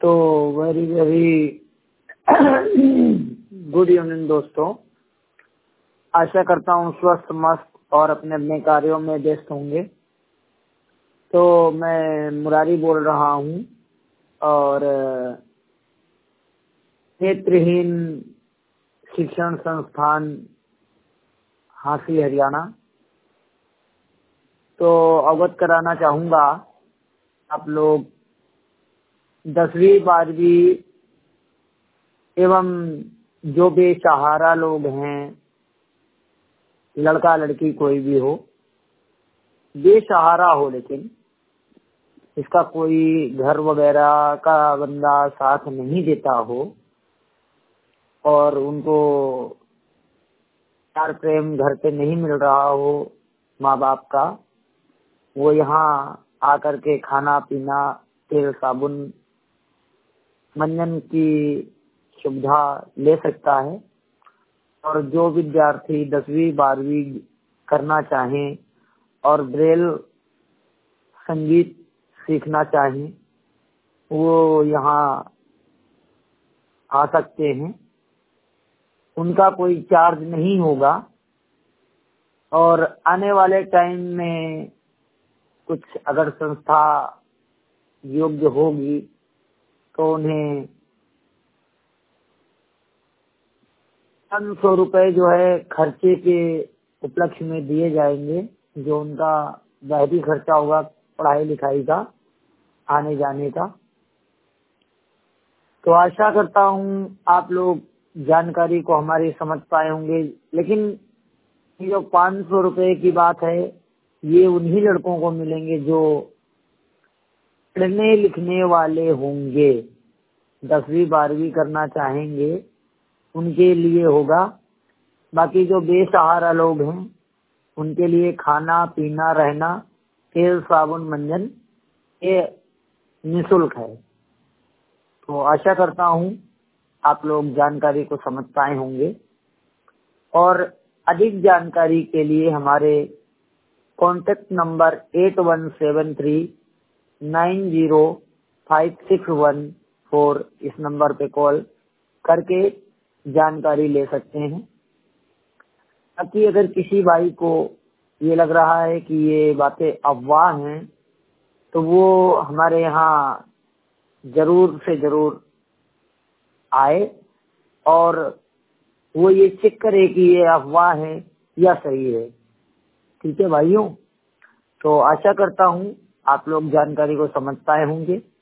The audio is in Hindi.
तो वेरी वेरी गुड इवनिंग दोस्तों। आशा करता हूँ स्वस्थ मस्त और अपने अपने कार्यों में व्यस्त होंगे। तो मैं मुरारी बोल रहा हूँ और नेत्रहीन शिक्षण संस्थान हांसी हरियाणा। तो अवगत कराना चाहूँगा आप लोग 10वीं 12वीं एवं जो बेसहारा लोग हैं, लड़का लड़की कोई भी हो, बेसहारा हो लेकिन इसका कोई घर वगैरह का बंदा साथ नहीं देता हो और उनको प्यार प्रेम घर पे नहीं मिल रहा हो माँ बाप का, वो यहाँ आकर के खाना पीना तेल साबुन मंजन की सुविधा ले सकता है। और जो विद्यार्थी 10वीं 12वीं करना चाहें और ब्रेल संगीत सीखना चाहें वो यहाँ आ सकते हैं। उनका कोई चार्ज नहीं होगा और आने वाले टाइम में कुछ अगर संस्था योग्य होगी तो उन्हें 500 रुपए जो है खर्चे के उपलक्ष्य में दिए जाएंगे, जो उनका जाहिरी खर्चा होगा पढ़ाई लिखाई का, आने जाने का। तो आशा करता हूँ आप लोग जानकारी को हमारी समझ पाए होंगे। लेकिन ये जो 500 रुपए की बात है ये उन्हीं लड़कों को मिलेंगे जो पढ़ने लिखने वाले होंगे, 10वीं 12वीं करना चाहेंगे उनके लिए होगा। बाकी जो बेसहारा लोग हैं उनके लिए खाना पीना रहना तेल साबुन मंजन ये निःशुल्क है। तो आशा करता हूँ आप लोग जानकारी को समझ पाए होंगे और अधिक जानकारी के लिए हमारे कॉन्टेक्ट नंबर 8173905614 इस नंबर पे कॉल करके जानकारी ले सकते हैं। ताकि अगर किसी भाई को ये लग रहा है कि ये बातें अफवाह हैं तो वो हमारे यहाँ जरूर से जरूर आए और वो ये चेक करे कि ये अफवाह है या सही है। ठीक है भाइयों, तो आशा करता हूँ आप लोग जानकारी को समझ पाए होंगे।